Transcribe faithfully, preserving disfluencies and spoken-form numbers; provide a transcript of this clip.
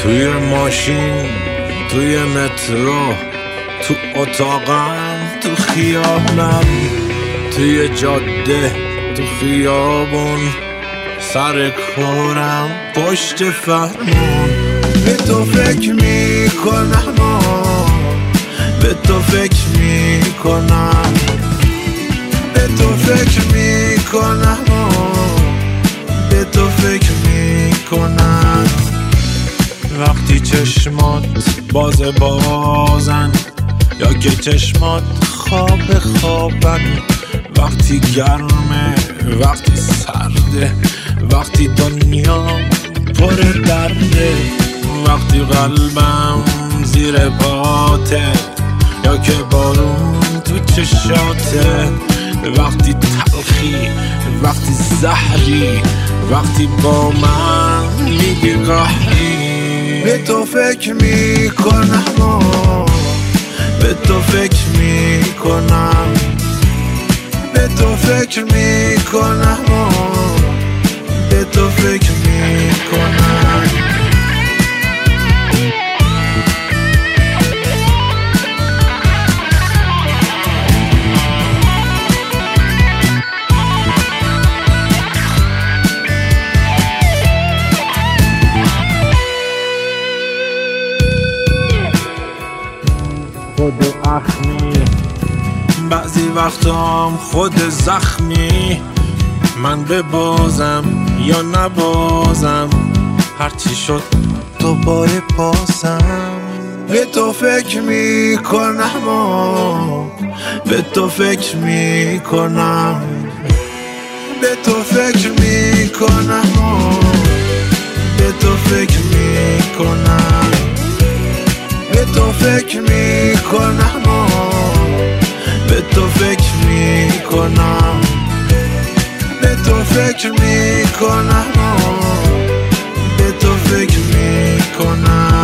توی ماشین، توی مترو، تو اتاقم، تو خیابونم، توی جاده، تو خیابون، سر کارم، پشت فرمون. به تو فکر میکنم، به تو فکر میکنم، به تو فکر میکنم، به تو فکر میکنم. وقتی چشمات باز بازن یا که چشمات خواب خوابن، وقتی گرمه، وقتی سرده، وقتی دنیا پر درده، وقتی قلبم زیر پاته یا که بارون تو چشاته، وقتی تلخی، وقتی زهری، وقتی با من میگی قهری. به تو فکر میکنم، به تو فکر میکنم، به تو فکر میکنم، به تو فکر میکنم. خود اخمی، بعضی وقتام خود زخمی، من ببازم یا نبازم، هرچی شد دوباره بازم. به تو فکر میکنم، به تو فکر میکنم، به تو فکر میکنم، به تو فکر میکنم، به تو فکر میکنم، به تو فکر میکنم، به تو فکر میکنم، به تو فکر میکنم.